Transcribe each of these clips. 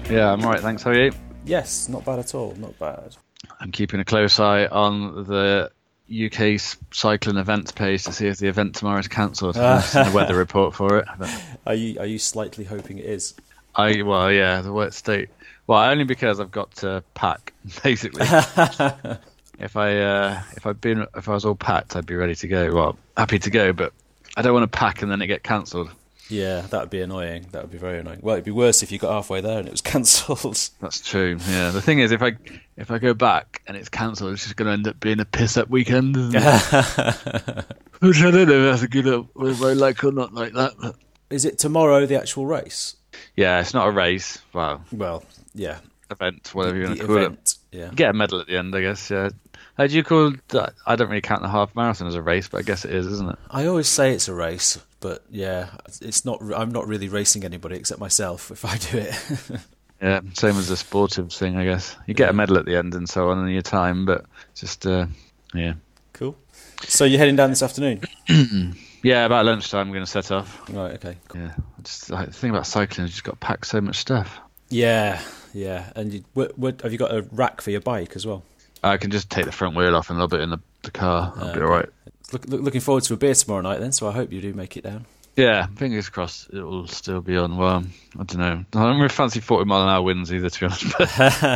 Yeah, I'm alright, thanks. How are you? Yes, not bad at all. Not bad. I'm keeping a close eye on the UK cycling events page to see if the event tomorrow is cancelled. I've seen the weather report for it. Are you slightly hoping it is? The wet state. Well, only because I've got to pack, basically. If I was all packed, I'd be ready to go. Well, happy to go, but I don't want to pack and then it get cancelled. Yeah, that would be annoying. That would be very annoying. Well, it'd be worse if you got halfway there and it was cancelled. That's true. Yeah. The thing is, if I go back and it's cancelled, it's just going to end up being a piss up weekend. Which I don't know if that's a good way like or not like that. But... Is it tomorrow the actual race? Yeah, it's not a race. Well, yeah. Event, whatever you want to call it. Yeah. You get a medal at the end, I guess. Yeah. How do you call that? I don't really count the half marathon as a race, but I guess it is, isn't it? I always say it's a race, but yeah, it's not. I'm not really racing anybody except myself if I do it. Yeah, same as a sportive thing, I guess. You get a medal at the end and so on in your time, but just yeah. Cool. So you're heading down this afternoon? Yeah, about lunchtime. I'm going to set off. Right. Okay. Cool. Yeah. Just the thing about cycling is you just got to pack so much stuff. Yeah. And have you got a rack for your bike as well? I can just take the front wheel off and lob it in the car. I'll be all right. Looking forward to a beer tomorrow night then, so I hope you do make it down. Yeah, fingers crossed it will still be on. Well, I don't know. I don't really fancy 40-mile-an-hour winds either, to be honest. But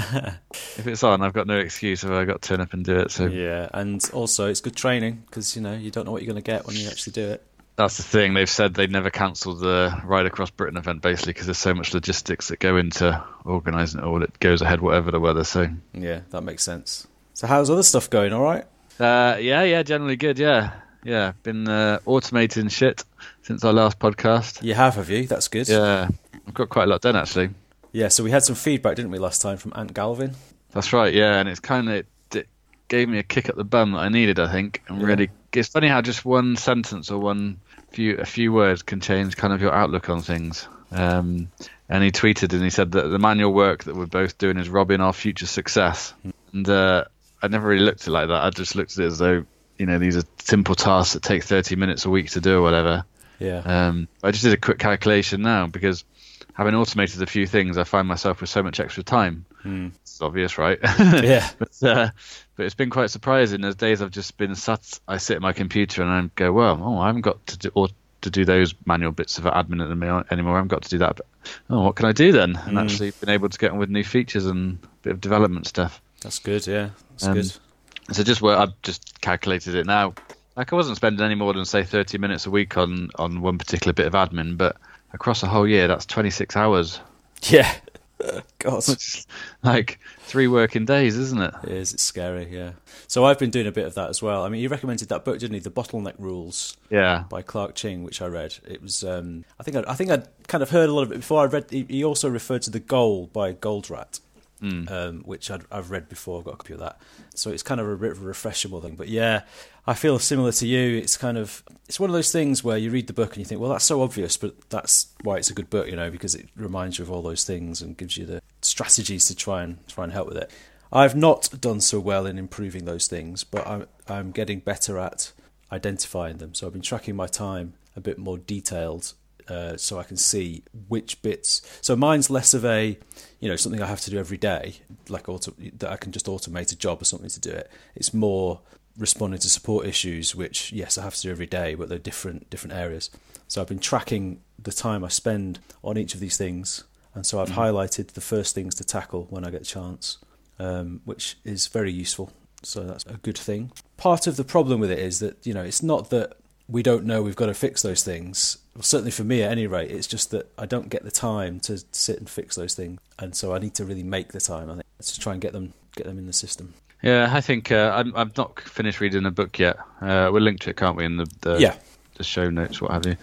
if it's on, I've got no excuse if I've got to turn up and do it. So yeah, and also it's good training because, you don't know what you're going to get when you actually do it. That's the thing. They've said they'd never cancel the Ride Across Britain event, basically, because there's so much logistics that go into organising it all. It goes ahead whatever the weather. So yeah, that makes sense. So how's other stuff going? All right? Yeah, generally good. Yeah. Been automating shit since our last podcast. You have you? That's good. Yeah, I've got quite a lot done actually. Yeah, so we had some feedback, didn't we, last time from Ant Galvin? That's right. Yeah, and it's it gave me a kick up the bum that I needed, I think. And really, it's funny how just one sentence or a few words can change kind of your outlook on things. And he tweeted and he said that the manual work that we're both doing is robbing our future success. And I never really looked at it like that. I just looked at it as though, these are simple tasks that take 30 minutes a week to do or whatever. Yeah. I just did a quick calculation now because having automated a few things, I find myself with so much extra time. It's obvious, right? Yeah. But it's been quite surprising. There's days I've just been I sit at my computer and I go, I haven't got to do those manual bits of admin anymore. I haven't got to do that. But, what can I do then? And actually been able to get on with new features and a bit of development stuff. That's good, yeah. That's good. So I've just calculated it now. Like I wasn't spending any more than say 30 minutes a week on one particular bit of admin, but across a whole year, that's 26 hours. Yeah. God. It's like 3 working days, isn't it? It is. It's scary, yeah. So I've been doing a bit of that as well. I mean, you recommended that book, didn't you? The Bottleneck Rules. Yeah. By Clark Ching, which I read. It was. I think I'd kind of heard a lot of it before. I read. He also referred to The Goal by Goldratt. Which I've read before. I've got a copy of that, so it's kind of a bit of a refresher more thing. But yeah, I feel similar to you. It's one of those things where you read the book and you think, well, that's so obvious, but that's why it's a good book, because it reminds you of all those things and gives you the strategies to try and help with it. I've not done so well in improving those things, but I'm getting better at identifying them. So I've been tracking my time a bit more detailed. So I can see which bits. So mine's less of a, something I have to do every day, like that I can just automate a job or something to do it. It's more responding to support issues, which yes, I have to do every day, but they're different areas. So I've been tracking the time I spend on each of these things, and so I've highlighted the first things to tackle when I get a chance, which is very useful. So that's a good thing. Part of the problem with it is that it's not that we don't know we've got to fix those things. Well, certainly for me, at any rate, it's just that I don't get the time to sit and fix those things, and so I need to really make the time. I think to try and get them in the system. Yeah, I think I've not finished reading the book yet. We'll link to it, can't we, in the show notes, what have you.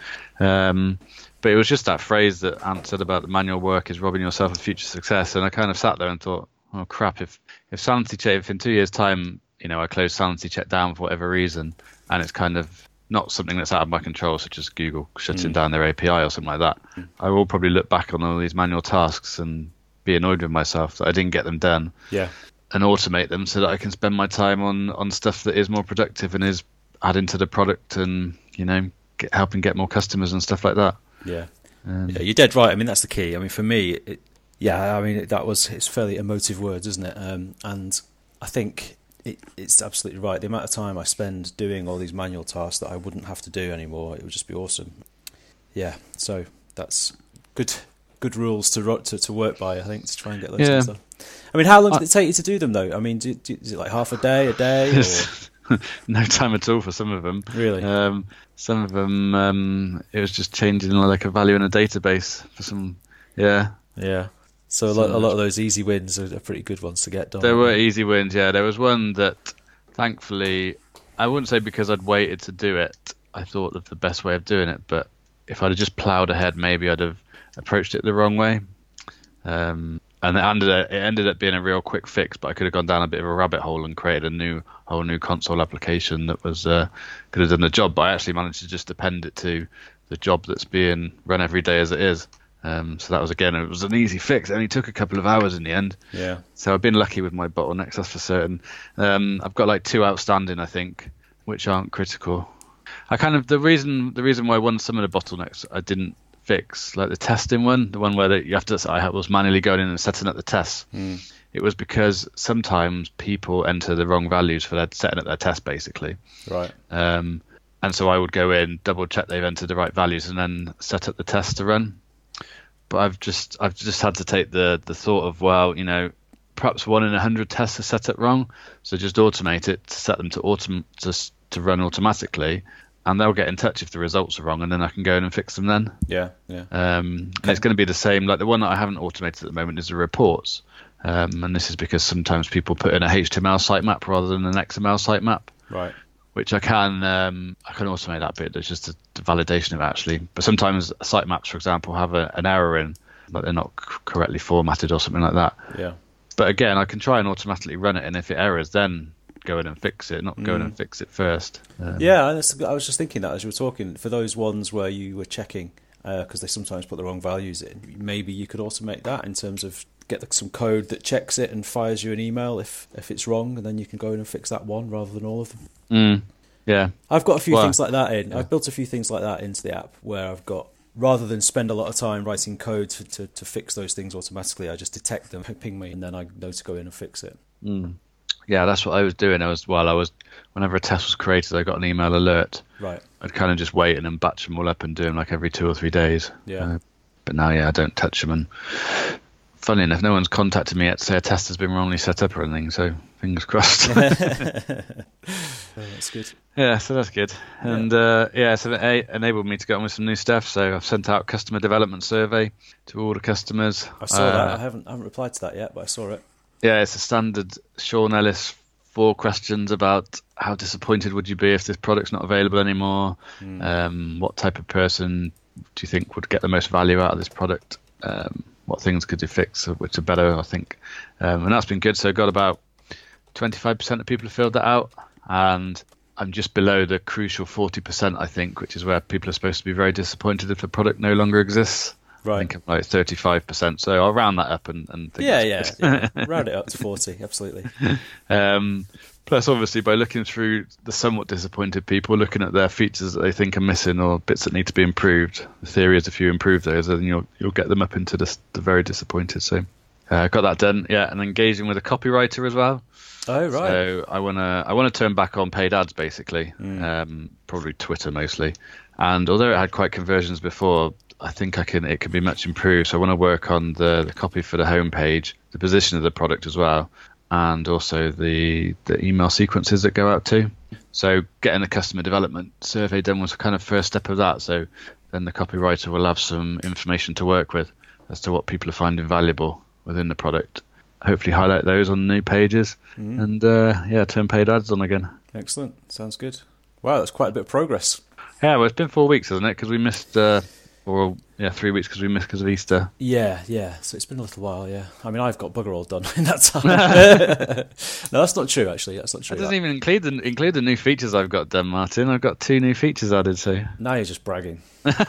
But it was just that phrase that Ant said about the manual work is robbing yourself of future success, and I kind of sat there and thought, oh crap! If Sanity Check, if in 2 years' time, I close Sanity Check down for whatever reason, and it's kind of not something that's out of my control, such as Google shutting down their API or something like that, I will probably look back on all these manual tasks and be annoyed with myself that I didn't get them done. Yeah. And automate them so that I can spend my time on stuff that is more productive and is adding to the product and, helping get more customers and stuff like that. Yeah. Yeah, you're dead right. I mean, that's the key. I mean, for me, Yeah, I mean, it's fairly emotive words, isn't it? And I think it's absolutely right. The amount of time I spend doing all these manual tasks that I wouldn't have to do anymore, it would just be awesome. Yeah, so that's good rules to work by, I think, to try and get those things done. I mean, how long did it take you to do them, though? I mean, is it like half a day, or? No time at all for some of them. Really? Some of them, it was just changing like a value in a database for some. Yeah. So a lot of those easy wins are pretty good ones to get done. There were easy wins, yeah. There was one that, thankfully, I wouldn't say because I'd waited to do it, I thought of the best way of doing it, but if I'd have just ploughed ahead, maybe I'd have approached it the wrong way. And it ended up being a real quick fix, but I could have gone down a bit of a rabbit hole and created a whole new console application that was could have done the job, but I actually managed to just append it to the job that's being run every day as it is. So that was, again, it was an easy fix. It only took a couple of hours in the end. Yeah. So I've been lucky with my bottlenecks, that's for certain. I've got like 2 outstanding, I think, which aren't critical. The reason why some of the bottlenecks I didn't fix, like the testing one, the one where I was manually going in and setting up the tests. It was because sometimes people enter the wrong values for setting up their test, basically. Right. And so I would go in, double check they've entered the right values, and then set up the test to run. But I've just had to take the thought of, well, perhaps 1 in 100 tests are set up wrong, so just automate it to set them to run automatically, and they'll get in touch if the results are wrong, and then I can go in and fix them then. Yeah. And it's going to be the same. Like the one that I haven't automated at the moment is the reports, and this is because sometimes people put in a HTML sitemap rather than an XML sitemap. Right. Which I can automate that bit. It's just the validation of it, actually. But sometimes sitemaps, for example, have an error in, like they're not correctly formatted or something like that. Yeah. But again, I can try and automatically run it, and if it errors, then go in and fix it, not go in and fix it first. Yeah, I was just thinking that as you were talking, for those ones where you were checking, because they sometimes put the wrong values in, maybe you could automate that in terms of get some code that checks it and fires you an email if it's wrong, and then you can go in and fix that one rather than all of them. Yeah. I've got a few things like that in. Yeah. I've built a few things like that into the app where I've got, rather than spend a lot of time writing code to fix those things automatically, I just detect them, ping me, and then I know to go in and fix it. Yeah, that's what I was doing. Whenever a test was created, I got an email alert. Right. I'd kind of just wait and then batch them all up and do them like every 2 or 3 days. Yeah. But now, I don't touch them. And funnily enough, no one's contacted me yet to say a test has been wrongly set up or anything, so fingers crossed. That's good. Yeah, so that's good. And so it enabled me to get on with some new stuff. So I've sent out a customer development survey to all the customers. I saw that. I haven't replied to that yet, but I saw it. Yeah, it's a standard Sean Ellis 4 questions about how disappointed would you be if this product's not available anymore? What type of person do you think would get the most value out of this product? What things could you fix which are better, I think? And that's been good. So I got about 25% of people have filled that out, and I'm just below the crucial 40%, I think, which is where people are supposed to be very disappointed if the product no longer exists. Right. I think I'm like 35%, so I'll round that up and think yeah. Round it up to 40, absolutely. Plus, obviously, by looking through the somewhat disappointed people, looking at their features that they think are missing or bits that need to be improved, the theory is if you improve those, then you'll get them up into the very disappointed. So got that done, and engaging with a copywriter as well. Oh, right. So I want to turn back on paid ads, basically, probably Twitter mostly. And although it had quite conversions before, I think it can be much improved. So I want to work on the copy for the homepage, the position of the product as well, and also the email sequences that go out to. So getting the customer development survey done was kind of first step of that. So then the copywriter will have some information to work with as to what people are finding valuable within the product. Hopefully highlight those on new pages and turn paid ads on again. Excellent. Sounds good. Wow, that's quite a bit of progress. Yeah, well, it's been 4 weeks, hasn't it? Because we missed... 3 weeks because we missed because of Easter. Yeah. So it's been a little while. Yeah, I mean, I've got bugger all done in that time. No, that's not true. Actually, that's not true. That doesn't even include the new features I've got done, Martin. I've got 2 new features added. So now you're just bragging.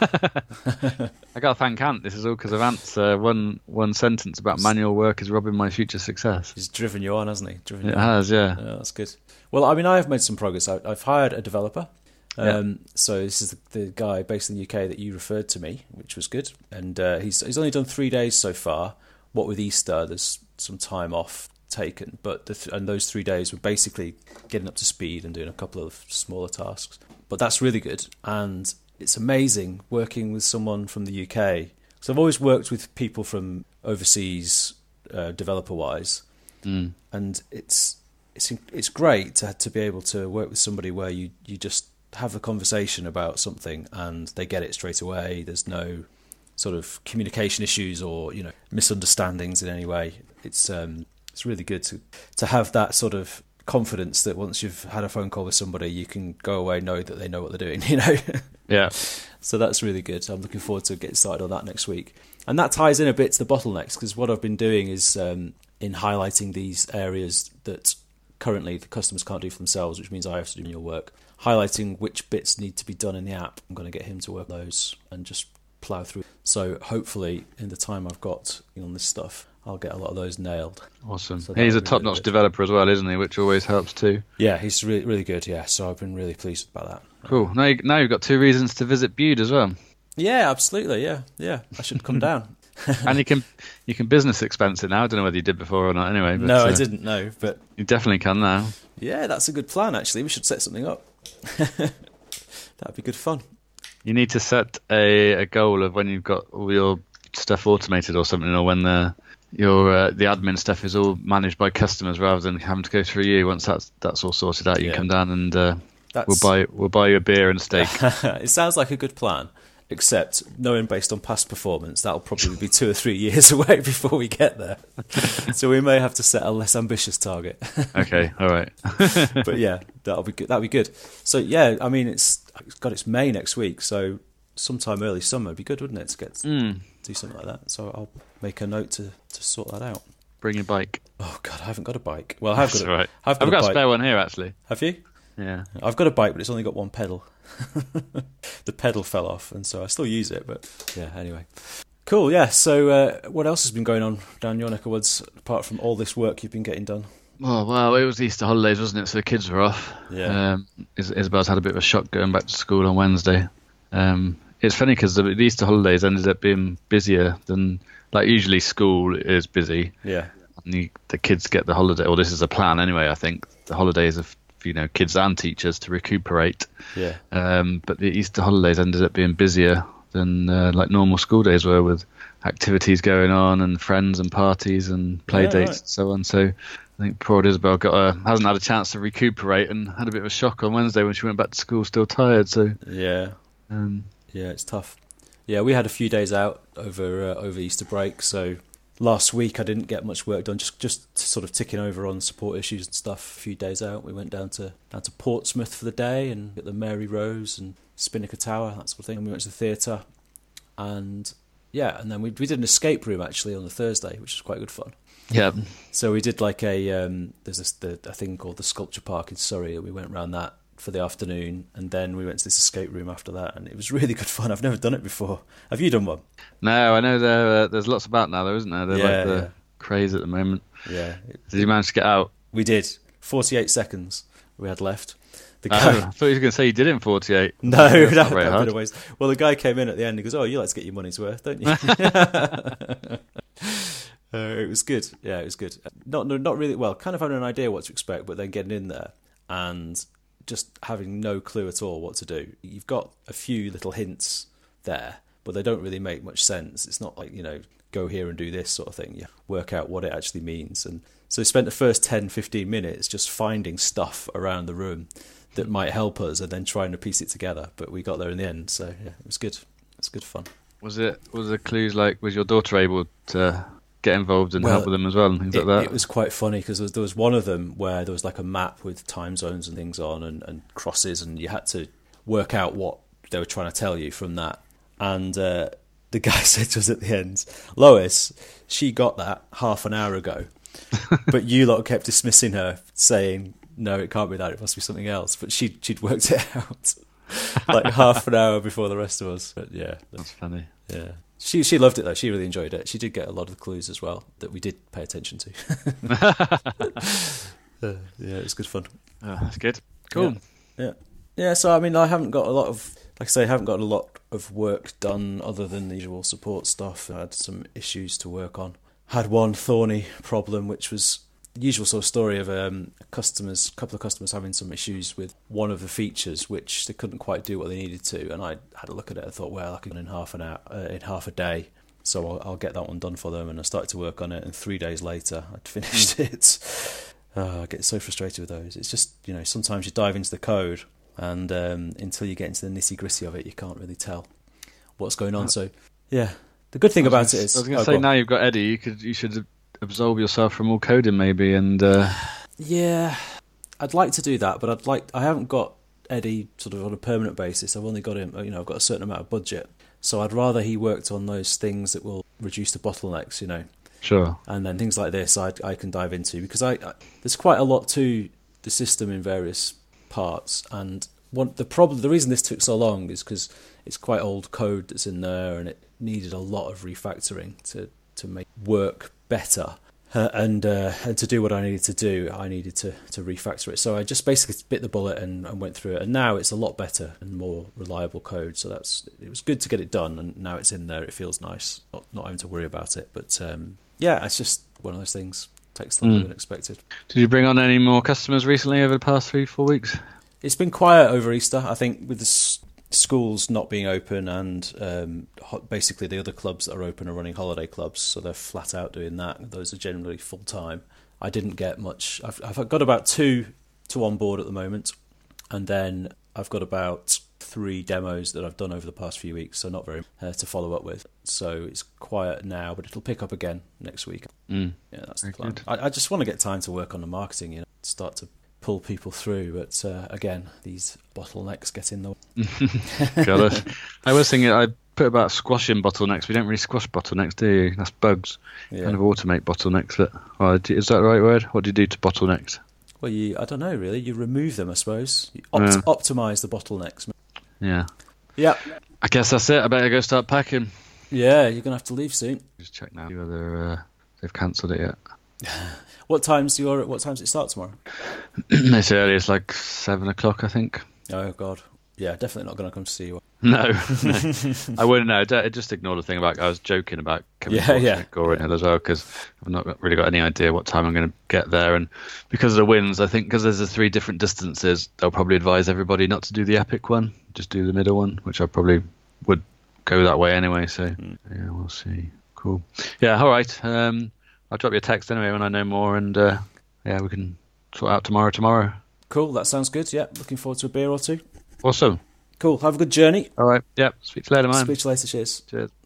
I got to thank Ant. This is all because of Ant's one sentence about manual work is robbing my future success. He's driven you on, hasn't he? It has, yeah. That's good. Well, I mean, I have made some progress. I've hired a developer. So this is the guy based in the UK that you referred to me, which was good. And he's only done 3 days so far, what with Easter, there's some time off taken, but and those 3 days were basically getting up to speed and doing a couple of smaller tasks. But that's really good, and it's amazing working with someone from the UK. So I've always worked with people from overseas, developer-wise, and it's great to be able to work with somebody where you just have a conversation about something and they get it straight away. There's no sort of communication issues or misunderstandings in any way. It's really good to have that sort of confidence that once you've had a phone call with somebody, you can go away know that they know what they're doing. Yeah. So that's really good. I'm looking forward to getting started on that next week. And that ties in a bit to the bottlenecks, because what I've been doing is in highlighting these areas that currently the customers can't do for themselves, which means I have to do your work, highlighting which bits need to be done in the app. I'm going to get him to work those and just plough through. So hopefully in the time I've got on this stuff, I'll get a lot of those nailed. Awesome. So he's a top-notch really developer as well, isn't he? Which always helps too. Yeah, he's really, really good, yeah. So I've been really pleased about that. Cool. Now you've got 2 reasons to visit Bude as well. Yeah, absolutely, yeah. I should come down. And you can business expense it now. I don't know whether you did before or not anyway. But, no, I didn't know. But you definitely can now. Yeah, that's a good plan, actually. We should set something up. That'd be good fun. You need to set a goal of when you've got all your stuff automated or something, or when the admin stuff is all managed by customers rather than having to go through you. Once that's all sorted out, you come down and we'll buy you a beer and a steak. It sounds like a good plan, except knowing based on past performance, that'll probably be 2 or 3 years away before we get there. So we may have to set a less ambitious target. Okay, all right. But yeah, that'll be good. That'll be good. So yeah, I mean, it's May next week, so sometime early summer would be good, wouldn't it, to get do something like that? So I'll make a note to sort that out. Bring your bike. Oh God, I haven't got a bike. Well, I've got. Right. I've got a spare one here, actually. Have you? Yeah. I've got a bike, but it's only got one pedal. The pedal fell off, and so I still use it. But yeah, anyway. Cool, yeah. So what else has been going on down your neck of woods, apart from all this work you've been getting done? Oh, well, it was the Easter holidays, wasn't it? So the kids were off. Yeah. Isabel's had a bit of a shock going back to school on Wednesday. It's funny because the Easter holidays ended up being busier than, like, usually school is busy. Yeah. And the kids get the holiday, or this is a plan anyway, I think. The holidays of, kids and teachers to recuperate. Yeah. But the Easter holidays ended up being busier than like normal school days were, with activities going on and friends and parties and play dates and so on. So I think poor Isabel hasn't had a chance to recuperate and had a bit of a shock on Wednesday when she went back to school still tired. So yeah, it's tough. Yeah, we had a few days out over Easter break, so last week I didn't get much work done, just sort of ticking over on support issues and stuff. A few days out, we went down to Portsmouth for the day and at the Mary Rose and Spinnaker Tower, that sort of thing. And we went to the theatre, and then we did an escape room actually on the Thursday, which was quite good fun. Yeah. So we did like there's a thing called the Sculpture Park in Surrey, and we went around that for the afternoon, and then we went to this escape room after that, and it was really good fun. I've never done it before. Have you done one? No, I know there's lots about now, though, isn't there? They're the craze at the moment. Yeah. Did you manage to get out? We did. 48 seconds we had left. The guy, I thought you were going to say you did it in 48. No, not very hard. Well, the guy came in at the end and goes, "Oh, you like to get your money's worth, don't you?" It was good. Yeah, it was good. Not really. Well, kind of having an idea what to expect, but then getting in there and just having no clue at all what to do. You've got a few little hints there, but they don't really make much sense. It's not like, go here and do this sort of thing. You work out what it actually means. And so I spent the first 10-15 minutes just finding stuff around the room that might help us and then trying to piece it together. But we got there in the end, so yeah, it was good. It's good fun. Was the clues like, was your daughter able to get involved and help with them as well and things like that? It was quite funny because there was one of them where there was like a map with time zones and things on and crosses, and you had to work out what they were trying to tell you from that. And the guy said to us at the end, "Lois, she got that half an hour ago, but you lot kept dismissing her, saying, no, it can't be that, it must be something else." But she'd worked it out like half an hour before the rest of us. But yeah. That's funny. Yeah. She loved it though. She really enjoyed it. She did get a lot of the clues as well that we did pay attention to. Yeah, it was good fun. That's good. Cool. Yeah. So I mean, I haven't got a lot of work done other than the usual support stuff. I had some issues to work on. had one thorny problem, which was the usual sort of story of a couple of customers having some issues with one of the features, which they couldn't quite do what they needed to. And I had a look at it and thought, well, I could in half a day. So I'll get that one done for them. And I started to work on it, and 3 days later, I'd finished it. I get so frustrated with those. It's just, sometimes you dive into the code, and until you get into the nitty-gritty of it, you can't really tell what's going on. So, yeah. The good thing about it is... I was going to say, now you've got Eddie, you should absolve yourself from all coding, maybe, and... Yeah, I'd like to do that, but I haven't got Eddie sort of on a permanent basis. I've only got him, I've got a certain amount of budget. So I'd rather he worked on those things that will reduce the bottlenecks, Sure. And then things like this I can dive into, because there's quite a lot to the system in various parts. And the reason this took so long is because it's quite old code that's in there, and it needed a lot of refactoring to make it work better. And to do what I needed to do, I needed to refactor it. So I just basically bit the bullet and went through it. And now it's a lot better and more reliable code. So it was good to get it done. And now it's in there. It feels nice, not having to worry about it. But yeah, it's just one of those things. Takes longer than expected. Did you bring on any more customers recently over the past 3-4 weeks? It's been quiet over Easter. I think with the schools not being open, and basically the other clubs that are open are running holiday clubs, so they're flat out doing that. Those are generally full time. I didn't get much. I've got about 2 to onboard at the moment, and then I've got about 3 demos that I've done over the past few weeks, so not very to follow up with. So it's quiet now, but it'll pick up again next week. Yeah, that's the plan. I just want to get time to work on the marketing, start to pull people through, but again, these bottlenecks get in the way. Got it. I was thinking I put about squashing bottlenecks. We don't really squash bottlenecks, do you? That's bugs. Yeah. Kind of automate bottlenecks. But is that the right word? What do you do to bottlenecks? Well, I don't know really. You remove them, I suppose. You optimize the bottlenecks. Yeah. Yeah. I guess that's it. I better go start packing. Yeah, you're gonna have to leave soon. Just check now whether they've cancelled it yet. What times it start tomorrow? It's early. It's like 7 o'clock, I think. Oh God, yeah, definitely not going to come to see you. No. I wouldn't know. Just ignore the thing about. I was joking about coming to Goring Hill as well, because I've not really got any idea what time I'm going to get there, and because of the winds, I think because there's the 3 different distances, they'll probably advise everybody not to do the epic one, just do the middle one, which I probably would go that way anyway. So yeah, we'll see. Cool. Yeah. All right. I'll drop you a text anyway when I know more, and we can sort out tomorrow. Cool, that sounds good. Yeah, looking forward to a beer or 2. Awesome. Cool, have a good journey. All right, yeah, speak to you later, man. Speak to you later, cheers. Cheers.